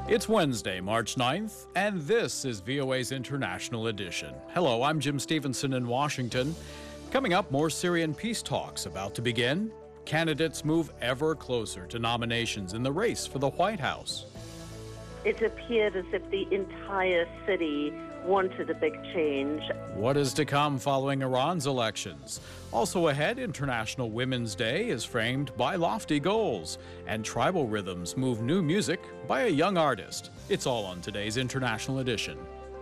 It's Wednesday, March 9th, and this is VOA's International Edition. Hello, I'm Jim Stevenson in Washington. Coming up, more Syrian peace talks about to begin. Candidates move ever closer to nominations in the race for the White House. It appeared as if the entire city wanted a big change. What is to come following Iran's elections? Also ahead, International Women's Day is framed by lofty goals, and tribal rhythms move new music by a young artist. It's all on today's International Edition.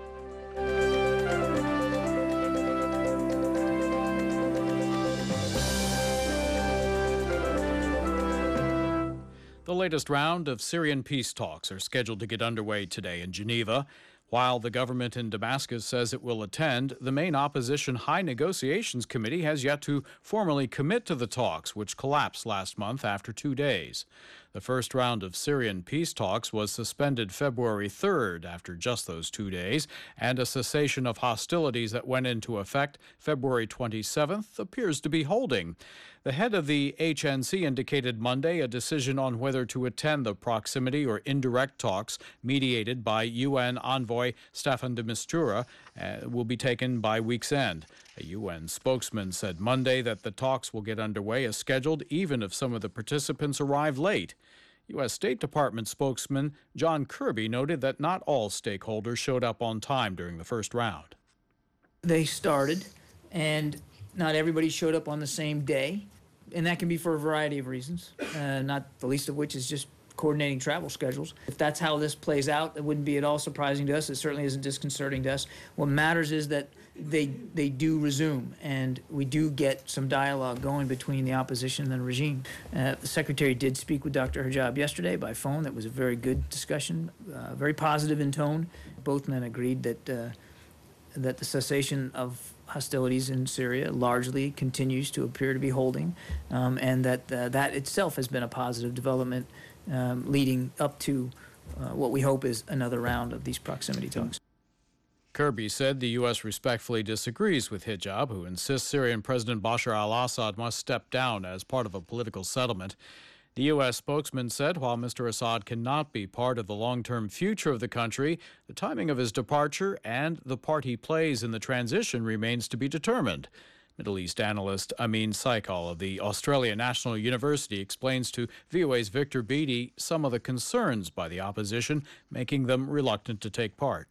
The latest round of Syrian peace talks are scheduled to get underway today in Geneva. While the government in Damascus says it will attend, the main opposition High Negotiations Committee has yet to formally commit to the talks, which collapsed last month after 2 days. The first round of Syrian peace talks was suspended February 3rd after just those 2 days, and a cessation of hostilities that went into effect February 27th appears to be holding. The head of the HNC indicated Monday a decision on whether to attend the proximity or indirect talks mediated by UN envoy Staffan de Mistura will be taken by week's end. A UN spokesman said Monday that the talks will get underway as scheduled, even if some of the participants arrive late. U.S. State Department spokesman John Kirby noted that not all stakeholders showed up on time during the first round. They started, and not everybody showed up on the same day, and that can be for a variety of reasons, not the least of which is just coordinating travel schedules. If that's how this plays out, it wouldn't be at all surprising to us. It certainly isn't disconcerting to us. What matters is that they do resume, and we do get some dialogue going between the opposition and the regime. The Secretary did speak with Dr. Hijab yesterday by phone. That was a very good discussion, very positive in tone. Both men agreed that the cessation of hostilities in Syria largely continues to appear to be holding, and that that itself has been a positive development leading up to what we hope is another round of these proximity talks. Kirby said the U.S. respectfully disagrees with Hijab, who insists Syrian President Bashar al-Assad must step down as part of a political settlement. The U.S. spokesman said while Mr. Assad cannot be part of the long-term future of the country, the timing of his departure and the part he plays in the transition remains to be determined. Middle East analyst Amin Saikal of the Australian National University explains to VOA's Victor Beattie some of the concerns by the opposition, making them reluctant to take part.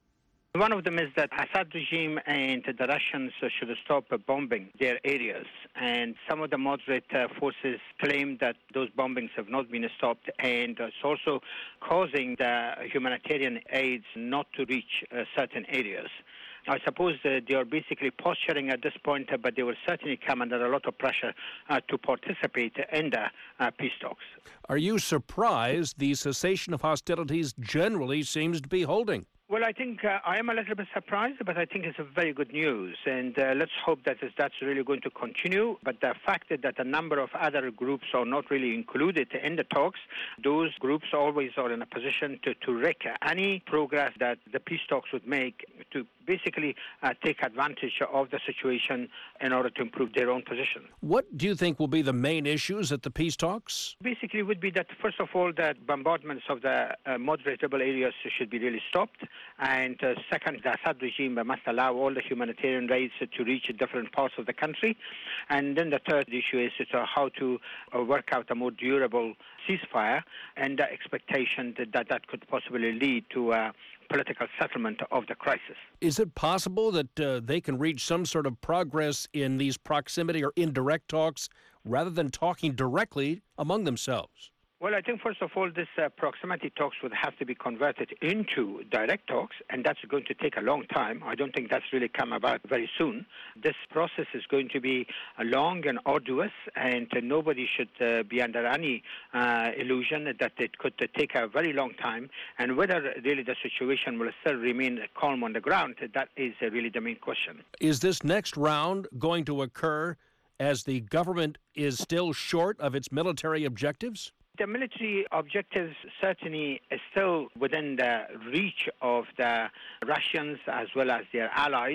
One of them is that Assad regime and the Russians should stop bombing their areas. And some of the moderate forces claim that those bombings have not been stopped, and it's also causing the humanitarian aids not to reach certain areas. I suppose they are basically posturing at this point, but they will certainly come under a lot of pressure to participate in the peace talks. Are you surprised the cessation of hostilities generally seems to be holding? Well, I think I am a little bit surprised, but I think it's a very good news. And let's hope that that's really going to continue. But the fact that a number of other groups are not really included in the talks, those groups always are in a position to wreck any progress that the peace talks would make to basically take advantage of the situation in order to improve their own position. What do you think will be the main issues at the peace talks? Basically, it would be that, first of all, that bombardments of the moderate rebel areas should be really stopped. And second, the Assad regime must allow all the humanitarian raids to reach different parts of the country. And then the third issue is how to work out a more durable ceasefire, and the expectation that could possibly lead to a political settlement of the crisis. Is it possible that they can reach some sort of progress in these proximity or indirect talks rather than talking directly among themselves? Well, I think, first of all, this proximity talks would have to be converted into direct talks, and that's going to take a long time. I don't think that's really come about very soon. This process is going to be long and arduous, and nobody should be under any illusion that it could take a very long time. And whether really the situation will still remain calm on the ground, that is really the main question. Is this next round going to occur as the government is still short of its military objectives? The military objectives certainly is still within the reach of the Russians as well as their allies.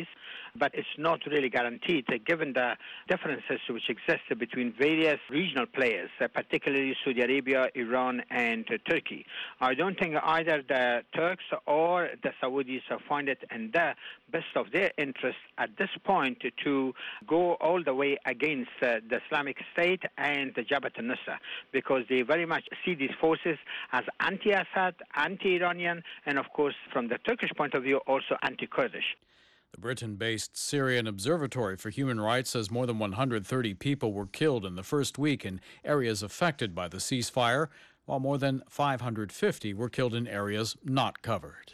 but it's not really guaranteed given the differences which exist between various regional players, particularly Saudi Arabia, Iran, and Turkey. I don't think either the Turks or the Saudis find it in the best of their interest at this point to go all the way against the Islamic State and the Jabhat al-Nusra, because they very much see these forces as anti-Assad, anti-Iranian, and of course, from the Turkish point of view, also anti-Kurdish. The Britain-based Syrian Observatory for Human Rights says more than 130 people were killed in the first week in areas affected by the ceasefire, while more than 550 were killed in areas not covered.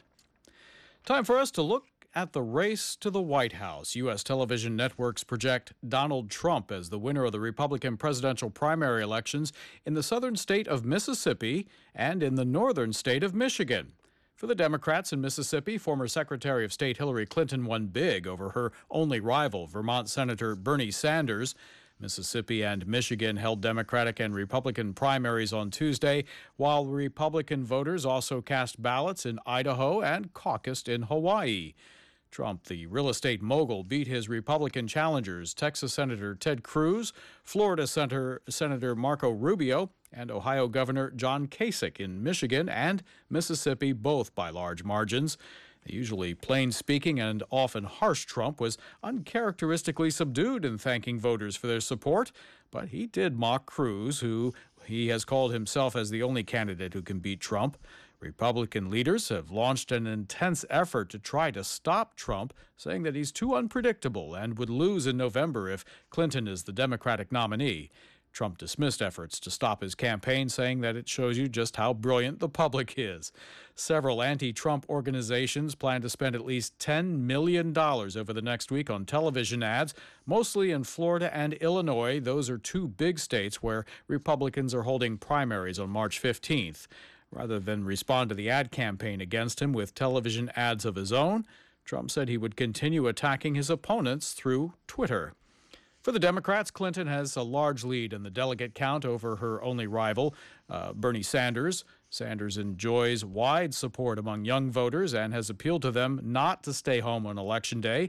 Time for us to look at the race to the White House. U.S. television networks project Donald Trump as the winner of the Republican presidential primary elections in the southern state of Mississippi and in the northern state of Michigan. For the Democrats in Mississippi, former Secretary of State Hillary Clinton won big over her only rival, Vermont Senator Bernie Sanders. Mississippi and Michigan held Democratic and Republican primaries on Tuesday, while Republican voters also cast ballots in Idaho and caucused in Hawaii. Trump, the real estate mogul, beat his Republican challengers, Texas Senator Ted Cruz, Florida Senator Marco Rubio, and Ohio Governor John Kasich in Michigan and Mississippi, both by large margins. The usually plain-speaking and often harsh Trump was uncharacteristically subdued in thanking voters for their support, but he did mock Cruz, who he has called himself as the only candidate who can beat Trump. Republican leaders have launched an intense effort to try to stop Trump, saying that he's too unpredictable and would lose in November if Clinton is the Democratic nominee. Trump dismissed efforts to stop his campaign, saying that it shows you just how brilliant the public is. Several anti-Trump organizations plan to spend at least $10 million over the next week on television ads, mostly in Florida and Illinois. Those are two big states where Republicans are holding primaries on March 15th. Rather than respond to the ad campaign against him with television ads of his own, Trump said he would continue attacking his opponents through Twitter. For the Democrats, Clinton has a large lead in the delegate count over her only rival, Bernie Sanders. Sanders enjoys wide support among young voters and has appealed to them not to stay home on Election Day.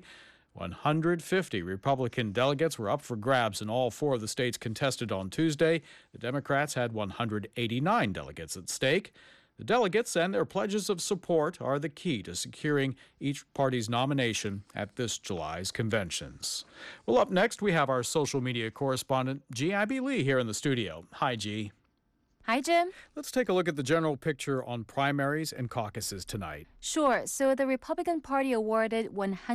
150 Republican delegates were up for grabs in all four of the states contested on Tuesday. The Democrats had 189 delegates at stake. The delegates and their pledges of support are the key to securing each party's nomination at this July's conventions. Well, up next, we have our social media correspondent, G. Abby Lee, here in the studio. Hi, G. Hi, Jim. Let's take a look at the general picture on primaries and caucuses tonight. Sure. So the Republican Party awarded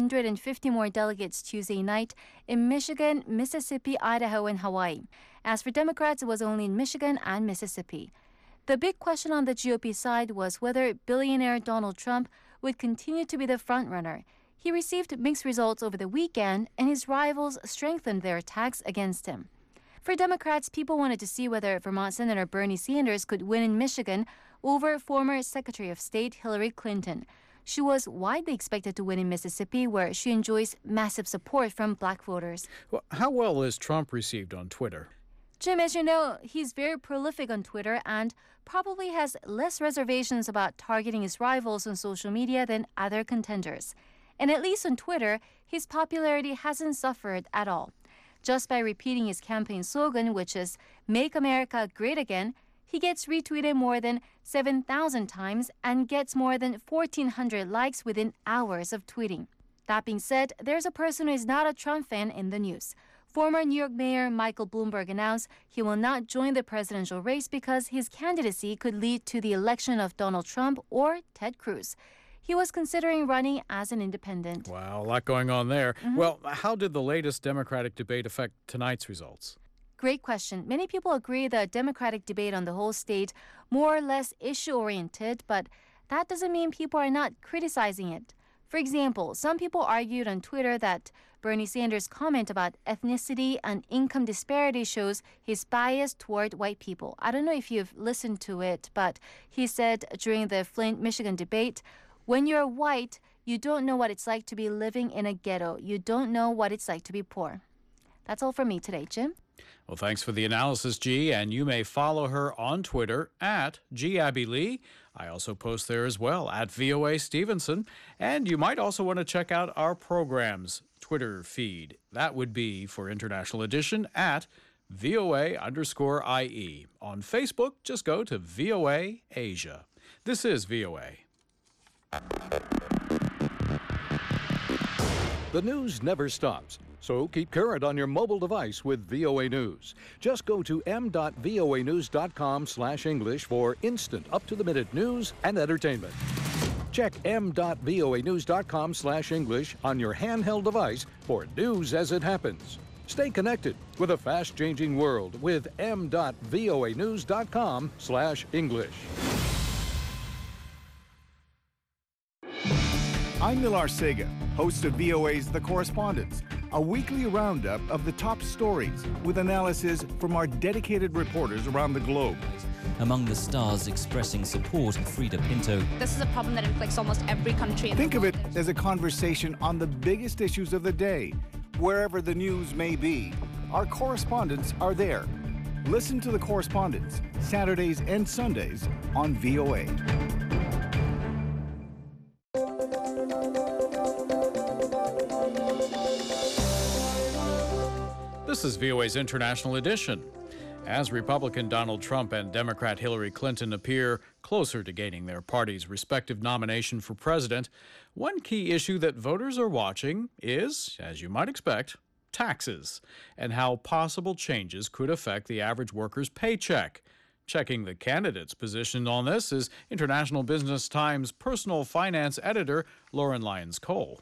150 more delegates Tuesday night in Michigan, Mississippi, Idaho, and Hawaii. As for Democrats, it was only in Michigan and Mississippi. The big question on the GOP side was whether billionaire Donald Trump would continue to be the frontrunner. He received mixed results over the weekend, and his rivals strengthened their attacks against him. For Democrats, people wanted to see whether Vermont Senator Bernie Sanders could win in Michigan over former Secretary of State Hillary Clinton. She was widely expected to win in Mississippi, where she enjoys massive support from black voters. Well, how well is Trump received on Twitter? Jim, as you know, he's very prolific on Twitter and probably has less reservations about targeting his rivals on social media than other contenders. And at least on Twitter, his popularity hasn't suffered at all. Just by repeating his campaign slogan, which is "Make America Great Again," he gets retweeted more than 7,000 times and gets more than 1,400 likes within hours of tweeting. That being said, there's a person who is not a Trump fan in the news. Former New York Mayor Michael Bloomberg announced he will not join the presidential race because his candidacy could lead to the election of Donald Trump or Ted Cruz. He was considering running as an independent. Wow, a lot going on there. Well, how did the latest Democratic debate affect tonight's results? Great question. Many people agree the Democratic debate on the whole state more or less issue-oriented, but that doesn't mean people are not criticizing it. For example, some people argued on Twitter that Bernie Sanders' comment about ethnicity and income disparity shows his bias toward white people. I don't know if you've listened to it, but he said during the Flint, Michigan debate, "When you're white, you don't know what it's like to be living in a ghetto. You don't know what it's like to be poor." That's all from me today, Jim. Well, thanks for the analysis, G, and you may follow her on Twitter at GAbbyLee. I also post there as well at VOA Stevenson, and you might also want to check out our programs. Twitter feed. That would be for International Edition at VOA_IE. On Facebook, just go to VOA Asia. This is VOA. The news never stops, so keep current on your mobile device with VOA News. Just go to m.voanews.com/English for instant, up-to-the-minute news and entertainment. Check m.voanews.com/English on your handheld device for news as it happens. Stay connected with a fast-changing world with m.voanews.com/English. I'm Millar Sega, host of VOA's The Correspondents, a weekly roundup of the top stories with analysis from our dedicated reporters around the globe. Among the stars expressing support, Frida Pinto. This is a problem that inflicts almost every country in the world. Think of it as a conversation on the biggest issues of the day. Wherever the news may be, our correspondents are there. Listen to The Correspondents, Saturdays and Sundays on VOA. This is VOA's International Edition. As Republican Donald Trump and Democrat Hillary Clinton appear closer to gaining their party's respective nomination for president, one key issue that voters are watching is, as you might expect, taxes and how possible changes could affect the average worker's paycheck. Checking the candidate's position on this is International Business Times personal finance editor Lauren Lyons-Cole.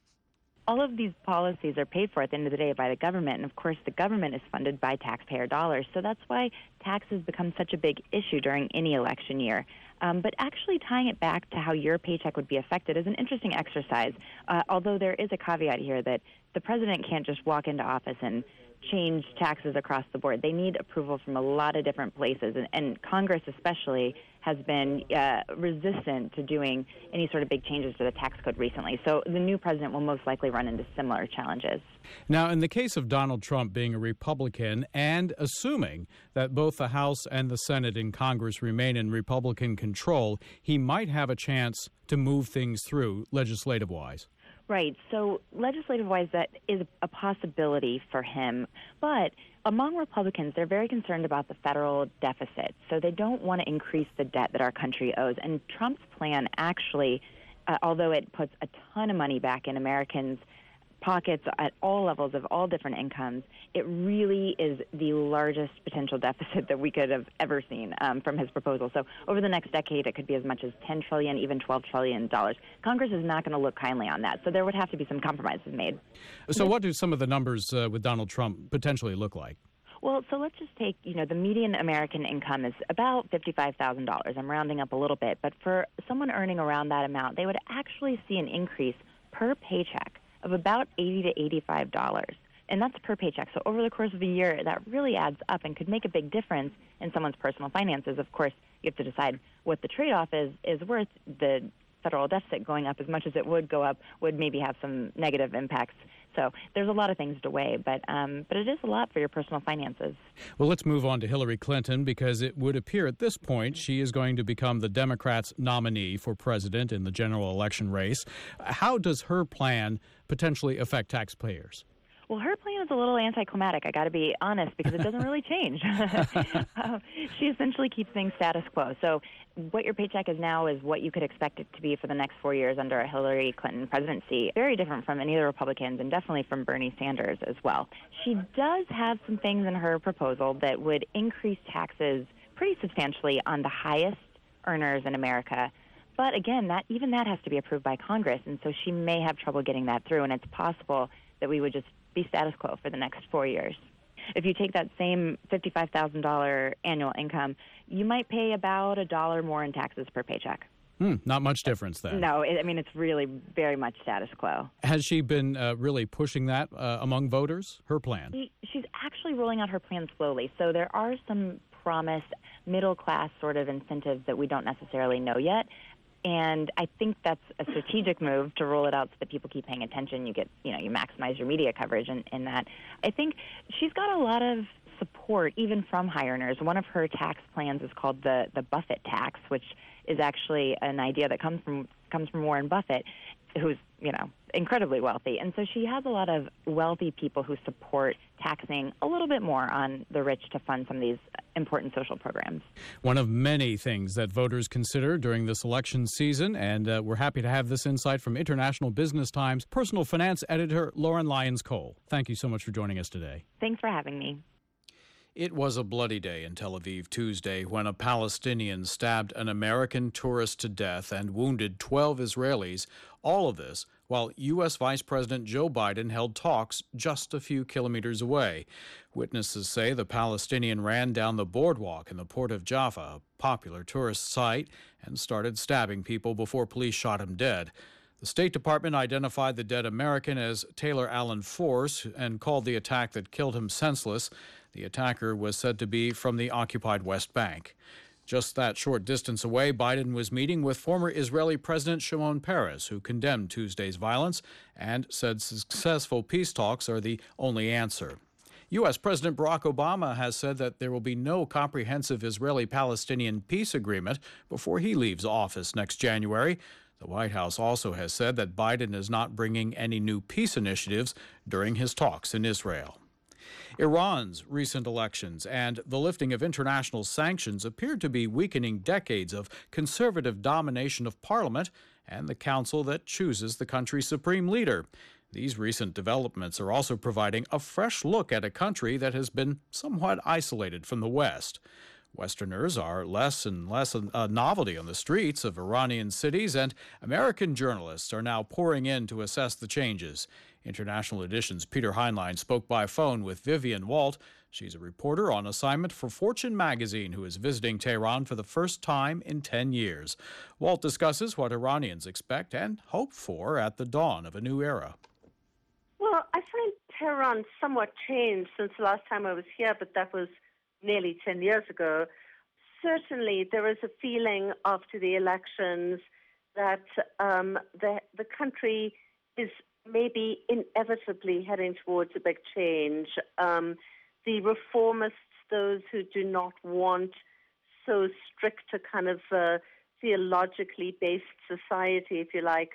All of these policies are paid for at the end of the day by the government, and of course the government is funded by taxpayer dollars, so that's why taxes become such a big issue during any election year. But actually tying it back to how your paycheck would be affected is an interesting exercise, although there is a caveat here that the president can't just walk into office and change taxes across the board. They need approval from a lot of different places, and Congress especially has been resistant to doing any sort of big changes to the tax code recently. So the new president will most likely run into similar challenges. Now, in the case of Donald Trump being a Republican and assuming that both the House and the Senate in Congress remain in Republican control, he might have a chance to move things through legislative-wise. Right. So legislative-wise, that is a possibility for him. But among Republicans, they're very concerned about the federal deficit. So they don't want to increase the debt that our country owes. And Trump's plan actually, although it puts a ton of money back in Americans' pockets at all levels of all different incomes, it really is the largest potential deficit that we could have ever seen from his proposal. So over the next decade, it could be as much as $10 trillion, even $12 trillion. Congress is not going to look kindly on that. So there would have to be some compromises made. So what do some of the numbers with Donald Trump potentially look like? Well, so let's just take, the median American income is about $55,000. I'm rounding up a little bit. But for someone earning around that amount, they would actually see an increase per paycheck of about $80 to $85. And that's per paycheck. So over the course of a year, that really adds up and could make a big difference in someone's personal finances. Of course, you have to decide what the trade-off is worth. The federal deficit going up as much as it would go up would maybe have some negative impacts. So there's a lot of things to weigh, but it is a lot for your personal finances. Well, let's move on to Hillary Clinton, because it would appear at this point she is going to become the Democrats' nominee for president in the general election race. How does her plan potentially affect taxpayers? Well, her plan is a little anticlimactic, I got to be honest, because it doesn't really change. She essentially keeps things status quo. So what your paycheck is now is what you could expect it to be for the next 4 years under a Hillary Clinton presidency. Very different from any of the Republicans and definitely from Bernie Sanders as well. She does have some things in her proposal that would increase taxes pretty substantially on the highest earners in America. But again, that has to be approved by Congress, and so she may have trouble getting that through, and it's possible that we would just be status quo for the next 4 years. If you take that same $55,000 annual income, you might pay about $1 more in taxes per paycheck. Not much difference then. No, it's really very much status quo. Has she been really pushing that among voters, her plan? She's actually rolling out her plan slowly. So there are some promised middle-class sort of incentives that we don't necessarily know yet. And I think that's a strategic move to roll it out so that people keep paying attention. You get, you maximize your media coverage in that. I think she's got a lot of support, even from high earners. One of her tax plans is called the Buffett tax, which is actually an idea that comes from Warren Buffett. who's, incredibly wealthy. And so she has a lot of wealthy people who support taxing a little bit more on the rich to fund some of these important social programs. One of many things that voters consider during this election season, and we're happy to have this insight from International Business Times personal finance editor Lauren Lyons-Cole. Thank you so much for joining us today. Thanks for having me. It was a bloody day in Tel Aviv Tuesday when a Palestinian stabbed an American tourist to death and wounded 12 Israelis. All of this while U.S. Vice President Joe Biden held talks just a few kilometers away. Witnesses say the Palestinian ran down the boardwalk in the port of Jaffa, a popular tourist site, and started stabbing people before police shot him dead. The State Department identified the dead American as Taylor Allen Force and called the attack that killed him senseless. The attacker was said to be from the occupied West Bank. Just that short distance away, Biden was meeting with former Israeli President Shimon Peres, who condemned Tuesday's violence and said successful peace talks are the only answer. U.S. President Barack Obama has said that there will be no comprehensive Israeli-Palestinian peace agreement before he leaves office next January. The White House also has said that Biden is not bringing any new peace initiatives during his talks in Israel. Iran's recent elections and the lifting of international sanctions appeared to be weakening decades of conservative domination of parliament and the council that chooses the country's supreme leader. These recent developments are also providing a fresh look at a country that has been somewhat isolated from the West. Westerners are less and less a novelty on the streets of Iranian cities, and American journalists are now pouring in to assess the changes. International Edition's Peter Heinlein spoke by phone with Vivian Walt. She's a reporter on assignment for Fortune magazine who is visiting Tehran for the first time in 10 years. Walt discusses what Iranians expect and hope for at the dawn of a new era. Well, I find Tehran somewhat changed since the last time I was here, but that was nearly 10 years ago. Certainly, there is a feeling after the elections that the country is maybe inevitably heading towards a big change. The reformists, those who do not want so strict a kind of theologically based society, if you like,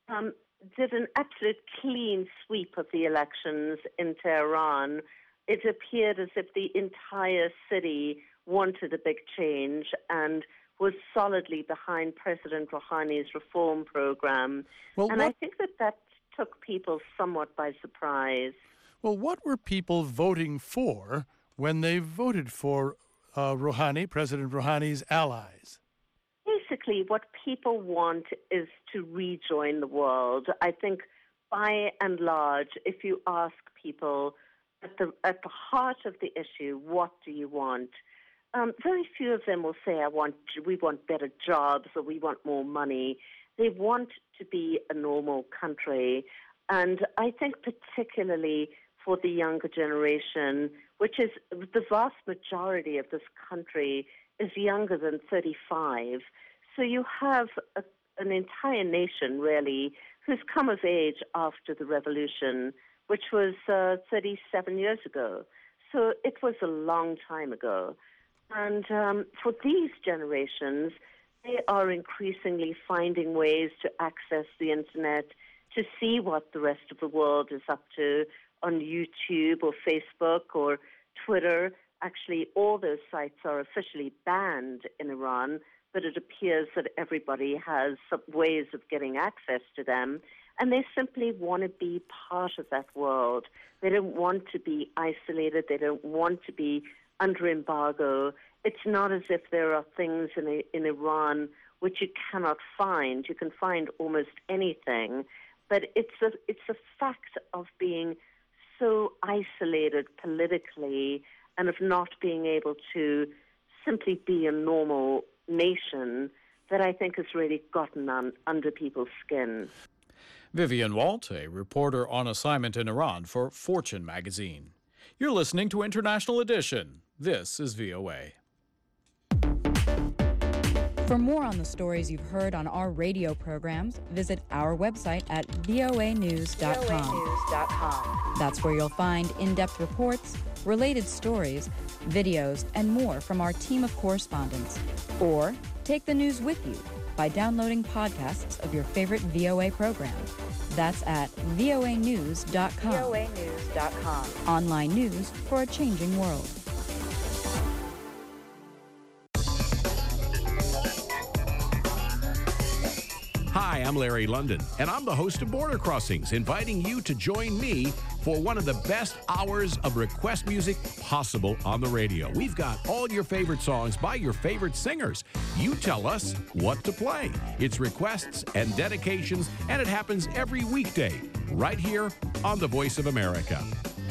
did an absolute clean sweep of the elections in Tehran. It appeared as if the entire city wanted a big change and was solidly behind President Rouhani's reform program. I think that took people somewhat by surprise. Well, what were people voting for when they voted for Rouhani, President Rouhani's allies? Basically, what people want is to rejoin the world. I think, by and large, if you ask people at the heart of the issue, what do you want? Very few of them will say, we want better jobs or we want more money. They want to be a normal country. And I think particularly for the younger generation, which is the vast majority of this country is younger than 35. So you have an entire nation, really, who's come of age after the revolution, which was 37 years ago. So it was a long time ago. And for these generations, they are increasingly finding ways to access the internet, to see what the rest of the world is up to on YouTube or Facebook or Twitter. Actually, all those sites are officially banned in Iran, but it appears that everybody has some ways of getting access to them, and they simply want to be part of that world. They don't want to be isolated. They don't want to be under embargo. It's not as if there are things in Iran which you cannot find. You can find almost anything, but it's a fact of being so isolated politically and of not being able to simply be a normal nation that I think has really gotten under people's skin. Vivian Walt, a reporter on assignment in Iran for Fortune magazine. You're listening to International Edition. This is VOA. For more on the stories you've heard on our radio programs, visit our website at voanews.com. That's where you'll find in-depth reports, related stories, videos, and more from our team of correspondents. Or Take the news with you by downloading podcasts of your favorite VOA program. That's at voanews.com. voanews.com. Online news for a changing world. Hi, I'm Larry London, and I'm the host of Border Crossings, inviting you to join me for one of the best hours of request music possible on the radio. We've got all your favorite songs by your favorite singers. You tell us what to play. It's requests and dedications, and it happens every weekday right here on The Voice of America.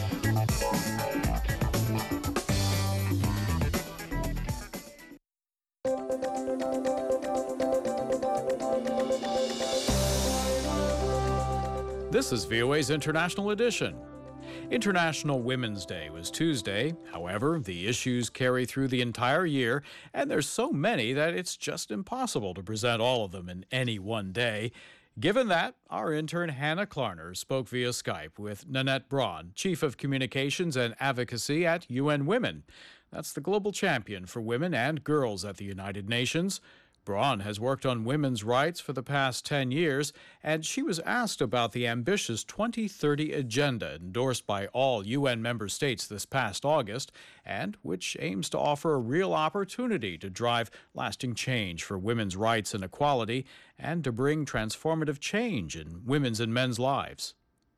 This is VOA's International Edition. International Women's Day was Tuesday. However, the issues carry through the entire year, and there's so many that it's just impossible to present all of them in any one day. Given that, our intern Hannah Klarner spoke via Skype with Nanette Braun, Chief of Communications and Advocacy at UN Women. That's the global champion for women and girls at the United Nations. Braun has worked on women's rights for the past 10 years, and she was asked about the ambitious 2030 agenda endorsed by all UN member states this past August, and which aims to offer a real opportunity to drive lasting change for women's rights and equality, and to bring transformative change in women's and men's lives.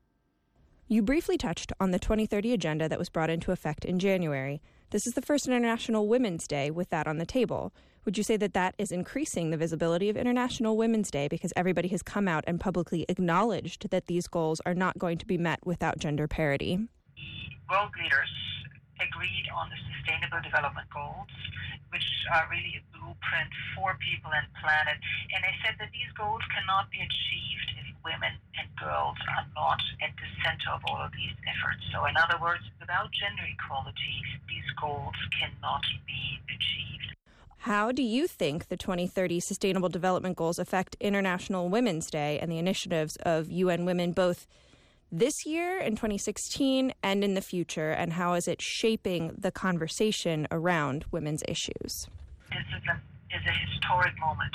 You briefly touched on the 2030 agenda that was brought into effect in January. This is the first International Women's Day with that on the table. Would you say that that is increasing the visibility of International Women's Day because everybody has come out and publicly acknowledged that these goals are not going to be met without gender parity? World leaders agreed on the Sustainable Development Goals, which are really a blueprint for people and planet. And they said that these goals cannot be achieved if women and girls are not at the center of all of these efforts. So in other words, without gender equality, these goals cannot be achieved. How do you think the 2030 Sustainable Development Goals affect International Women's Day and the initiatives of UN Women both this year in 2016 and in the future, and how is it shaping the conversation around women's issues? This is a historic moment.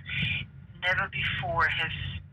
Never before have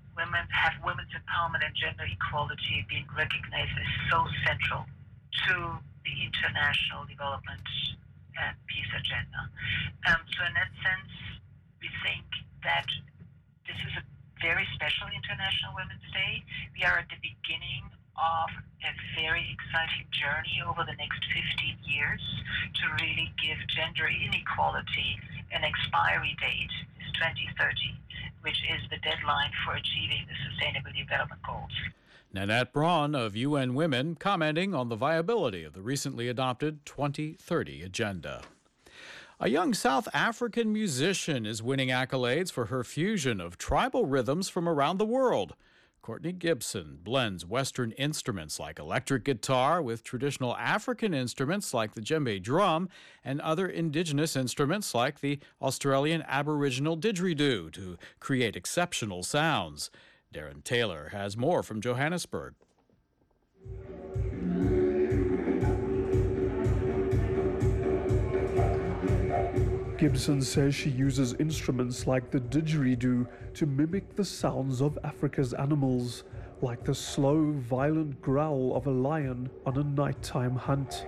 women's empowerment and gender equality been recognized as so central to the international development and peace agenda. So in that sense, we think that this is a very special International Women's Day. We are at the beginning of a very exciting journey over the next 15 years to really give gender inequality an expiry date, is 2030, which is the deadline for achieving the Sustainable Development Goals. Nanette Braun of UN Women commenting on the viability of the recently adopted 2030 agenda. A young South African musician is winning accolades for her fusion of tribal rhythms from around the world. Courtney Gibson blends Western instruments like electric guitar with traditional African instruments like the djembe drum and other indigenous instruments like the Australian Aboriginal didgeridoo to create exceptional sounds. Darren Taylor has more from Johannesburg. Gibson says she uses instruments like the didgeridoo to mimic the sounds of Africa's animals, like the slow, violent growl of a lion on a nighttime hunt.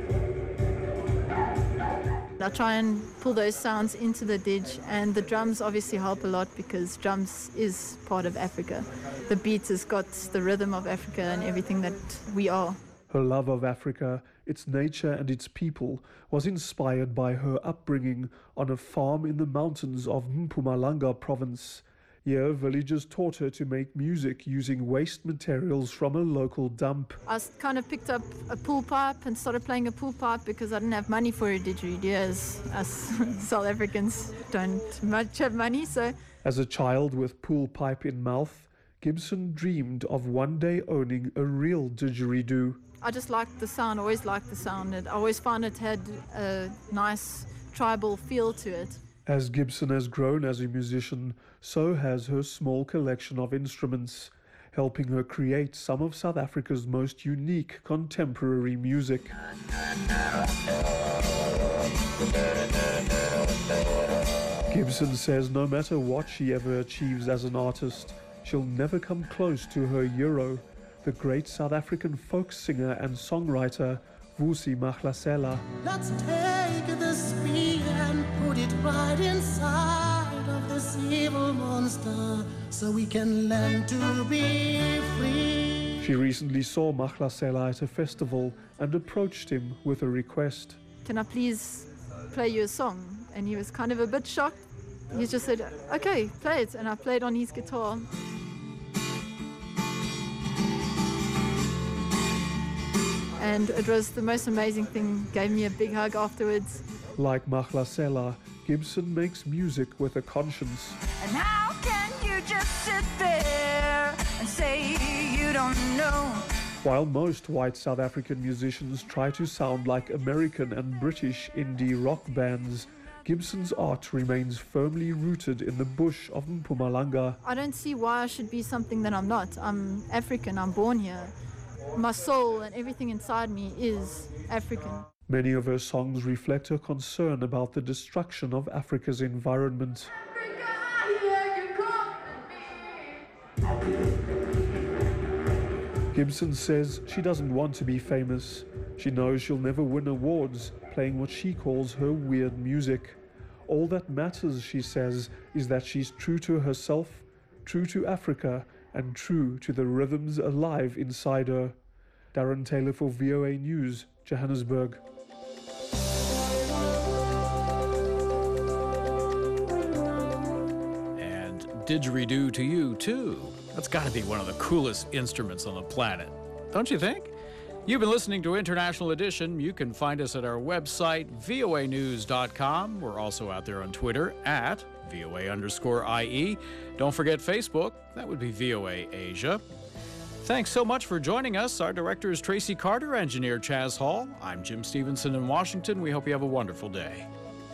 I try and pull those sounds into the didge, and the drums obviously help a lot because drums is part of Africa. The beat has got the rhythm of Africa and everything that we are. Her love of Africa, its nature and its people, was inspired by her upbringing on a farm in the mountains of Mpumalanga province. Here, villagers taught her to make music using waste materials from a local dump. I kind of picked up a pool pipe and started playing a pool pipe because I didn't have money for a didgeridoo, as us South Africans don't much have money. So, as a child with pool pipe in mouth, Gibson dreamed of one day owning a real didgeridoo. I just liked the sound, always liked the sound. I always found it had a nice tribal feel to it. As Gibson has grown as a musician, so has her small collection of instruments, helping her create some of South Africa's most unique contemporary music. Gibson says no matter what she ever achieves as an artist, she'll never come close to her hero, the great South African folk singer and songwriter Vusi Mahlasela. Let's take the spear and put it right inside of this evil monster so we can learn to be free. She recently saw Mahlasela at a festival and approached him with a request. Can I please play you a song? And he was kind of a bit shocked. He just said, okay, play it. And I played on his guitar. And it was the most amazing thing. Gave me a big hug afterwards. Like Mahlasela, Gibson makes music with a conscience. And how can you just sit there and say you don't know? While most white South African musicians try to sound like American and British indie rock bands, Gibson's art remains firmly rooted in the bush of Mpumalanga. I don't see why I should be something that I'm not. I'm African, I'm born here. My soul and everything inside me is African. Many of her songs reflect her concern about the destruction of Africa's environment. Gibson says she doesn't want to be famous. She knows she'll never win awards playing what she calls her weird music. All that matters, she says, is that she's true to herself, true to Africa, and true to the rhythms alive inside her. Darren Taylor for VOA News, Johannesburg. And didgeridoo to you, too. That's got to be one of the coolest instruments on the planet, don't you think? You've been listening to International Edition. You can find us at our website, voanews.com. We're also out there on Twitter at VOA_IE. Don't forget Facebook. That would be VOA Asia. Thanks so much for joining us. Our director is Tracy Carter, engineer Chaz Hall. I'm Jim Stevenson in Washington. We hope you have a wonderful day.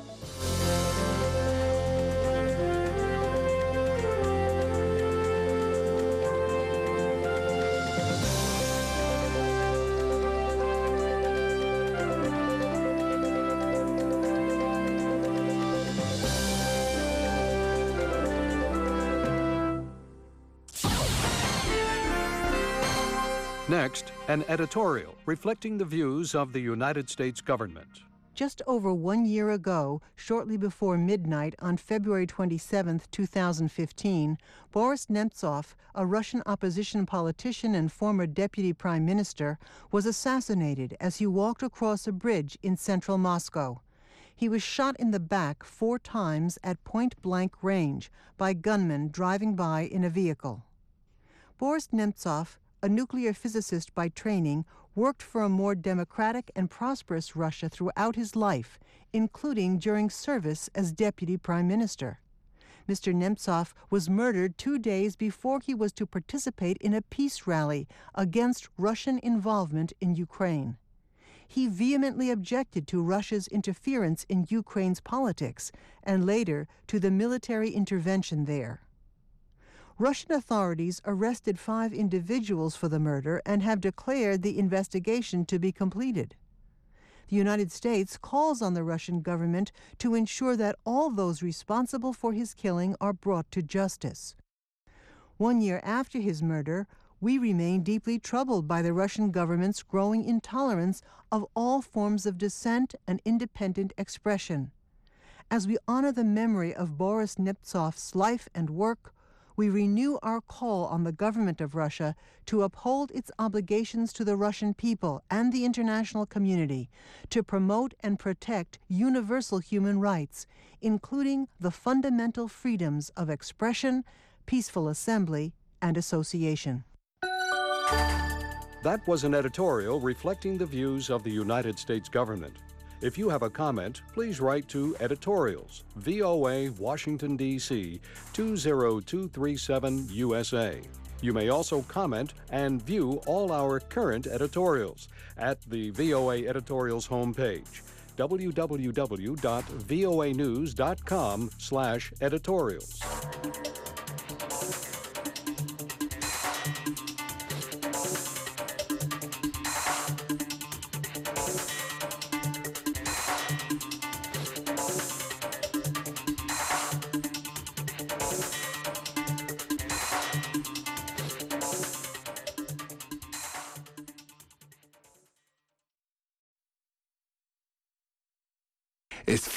Next, an editorial reflecting the views of the United States government. Just over 1 year ago, shortly before midnight on February 27, 2015, Boris Nemtsov, a Russian opposition politician and former deputy prime minister, was assassinated as he walked across a bridge in central Moscow. He was shot in the back 4 times at point-blank range by gunmen driving by in a vehicle. Boris Nemtsov, a nuclear physicist by training, worked for a more democratic and prosperous Russia throughout his life, including during service as deputy prime minister. Mr. Nemtsov was murdered 2 days before he was to participate in a peace rally against Russian involvement in Ukraine. He vehemently objected to Russia's interference in Ukraine's politics and later to the military intervention there. Russian authorities arrested 5 individuals for the murder and have declared the investigation to be completed. The United States calls on the Russian government to ensure that all those responsible for his killing are brought to justice. 1 year after his murder, we remain deeply troubled by the Russian government's growing intolerance of all forms of dissent and independent expression. As we honor the memory of Boris Nemtsov's life and work, we renew our call on the government of Russia to uphold its obligations to the Russian people and the international community to promote and protect universal human rights, including the fundamental freedoms of expression, peaceful assembly, and association. That was an editorial reflecting the views of the United States government. If you have a comment, please write to Editorials, VOA, Washington, D.C., 20237 USA. You may also comment and view all our current editorials at the VOA Editorials homepage, www.voanews.com/editorials. is